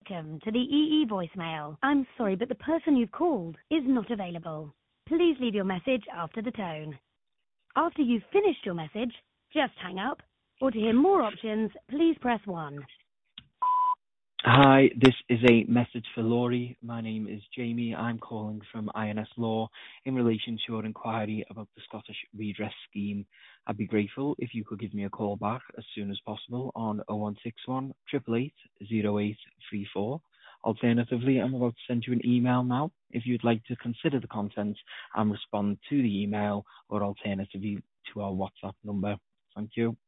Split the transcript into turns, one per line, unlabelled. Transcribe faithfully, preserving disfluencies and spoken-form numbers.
Welcome to the E E voicemail. I'm sorry, but the person you've called is not available. Please leave your message after the tone. After you've finished your message, just hang up. Or to hear more options, please press one.
Hi, this is a message for Laurie. My name is Jamie. I'm calling from I N S Law in relation to your inquiry about the Scottish Redress Scheme. I'd be grateful if you could give me a call back as soon as possible on oh one six one, eight eight eight, oh eight three four. Alternatively, I'm about to send you an email now. If you'd like to consider the content and respond to the email, or alternatively to our WhatsApp number. Thank you.